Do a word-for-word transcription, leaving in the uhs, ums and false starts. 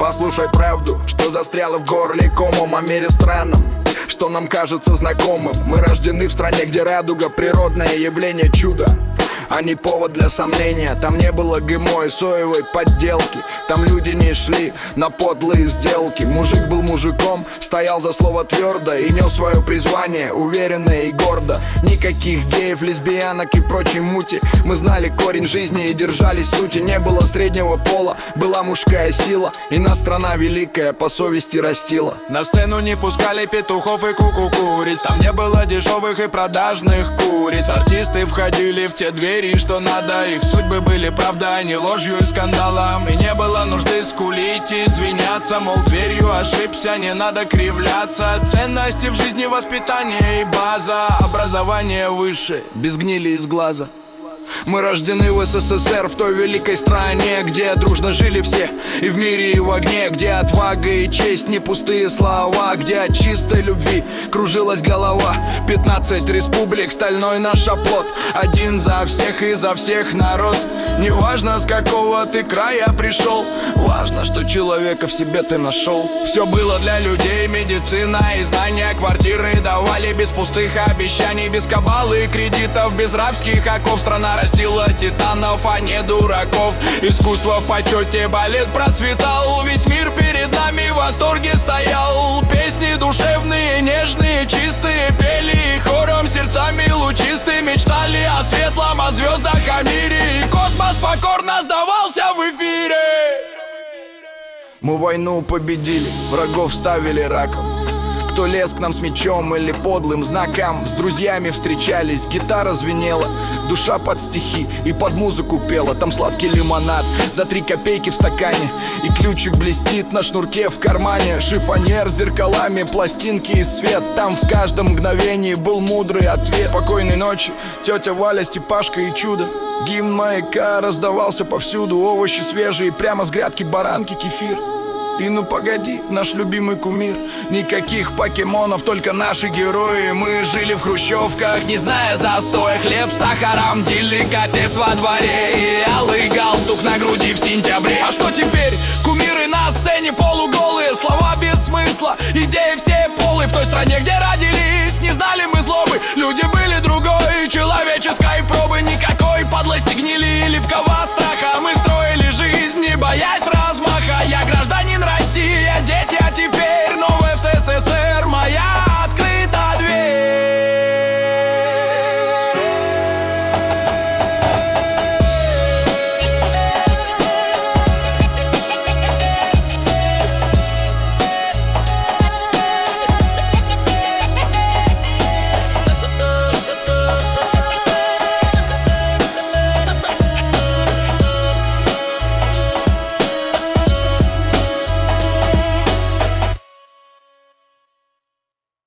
Послушай правду, что застряла в горле комом, о мире странном, что нам кажется знакомым. Мы рождены в стране, где радуга — природное явление, чудо, а не повод для сомнения. Там не было ГМО и соевой подделки, там люди не шли на подлые сделки. Мужик был мужиком, стоял за слово твердо и нес свое призвание уверенно и гордо. Никаких геев, лесбиянок и прочей мути. Мы знали корень жизни и держались сути. Не было среднего пола, была мужская сила, и нас страна великая по совести растила. На сцену не пускали петухов и кукукуриц, там не было дешевых и продажных куриц. Артисты входили в те двери, что надо. Их судьбы были правда, а не ложью и скандалом. И не было нужды скулить и извиняться, мол, дверью ошибся, не надо кривляться. Ценности в жизни — воспитание и база, образование выше, без гнили из глаза. Мы рождены в СССР, в той великой стране, где дружно жили все, и в мире, и в огне, где отвага и честь — не пустые слова, где от чистой любви кружилась голова. Пятнадцать республик, стальной наш оплот, один за всех и за всех народ. Неважно, с какого ты края пришел, важно, что человека в себе ты нашел. Все было для людей, медицина и знания, квартиры давали без пустых обещаний, без кабалы и кредитов, без рабских оков. Страна растила титанов, а не дураков. Искусство в почете, балет процветал, весь мир перед нами в восторге стоял. Песни душевные, нежные, чистые пели, и хором сердцами лучистые мечтали о светлом, о звездах, о мире. И космос покорно сдавался в эфире. Мы войну победили, врагов ставили раком. Кто лез к нам с мечом или подлым знаком, с друзьями встречались, гитара звенела, душа под стихи и под музыку пела. Там сладкий лимонад за три копейки в стакане, и ключик блестит на шнурке в кармане. Шифонер с зеркалами, пластинки и свет, там в каждом мгновении был мудрый ответ. Спокойной ночи, тетя Валя, Степашка и чудо. Гимн маяка раздавался повсюду, овощи свежие, прямо с грядки баранки, кефир. И ну погоди, наш любимый кумир. Никаких покемонов, только наши герои. Мы жили в хрущевках, не зная застоя. Хлеб с сахаром, деликатес во дворе, и алый галстук на груди в сентябре. А что теперь? Кумиры на сцене полуголые, слова без смысла, идеи все полы. В той стране, где родились, не знали мы злобы. Люди